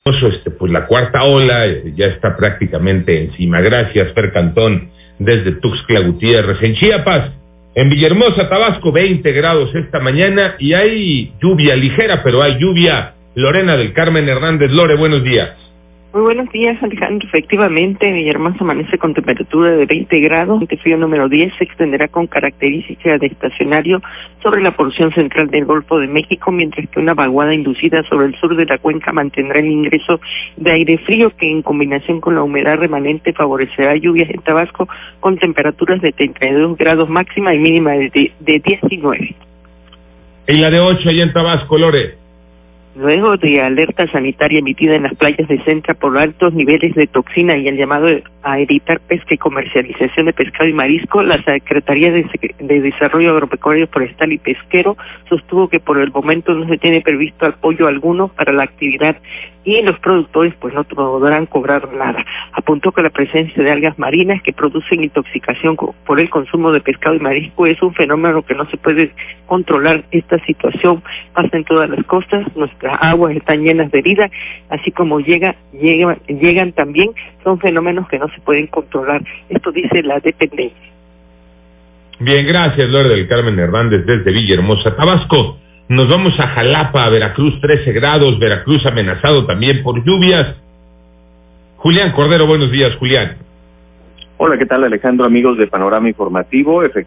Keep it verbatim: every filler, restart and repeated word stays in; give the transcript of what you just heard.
Este, pues la cuarta ola eh, ya está prácticamente encima. Gracias, Fer Cantón, desde Tuxtla Gutiérrez. En Chiapas, en Villahermosa, Tabasco, veinte grados esta mañana y hay lluvia ligera, pero hay lluvia. Lorena del Carmen Hernández. Lore, buenos días. Muy buenos días, Alejandro. Efectivamente, Villahermosa amanece con temperatura de veinte grados. El frío número diez se extenderá con características de estacionario sobre la porción central del Golfo de México, mientras que una vaguada inducida sobre el sur de la cuenca mantendrá el ingreso de aire frío, que en combinación con la humedad remanente favorecerá lluvias en Tabasco con temperaturas de treinta y dos grados máxima y mínima de, de diecinueve. Y la de ocho allá en Tabasco, Lore. Luego de alerta sanitaria emitida en las playas de Centra por altos niveles de toxina y el llamado a evitar pesca y comercialización de pescado y marisco, la Secretaría de, de Desarrollo Agropecuario, Forestal y Pesquero sostuvo que por el momento no se tiene previsto apoyo alguno para la actividad y los productores pues no podrán cobrar nada. Apuntó que la presencia de algas marinas que producen intoxicación por el consumo de pescado y marisco es un fenómeno que no se puede controlar. Esta situación pasa en todas las costas, nuestras aguas están llenas de vida, así como llega, llega, llegan también, son fenómenos que no se pueden controlar. Esto dice la dependencia. Bien, gracias, Lore del Carmen Hernández, desde Villahermosa, Tabasco. Nos vamos a Jalapa, Veracruz, trece grados, Veracruz amenazado también por lluvias. Julián Cordero, buenos días, Julián. Hola, ¿qué tal, Alejandro? Amigos de Panorama Informativo, efectivamente.